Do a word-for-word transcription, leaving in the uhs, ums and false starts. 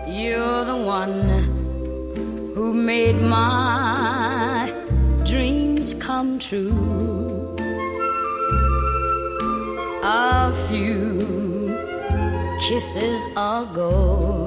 You're the one who made my dreams come true. A few kisses ago,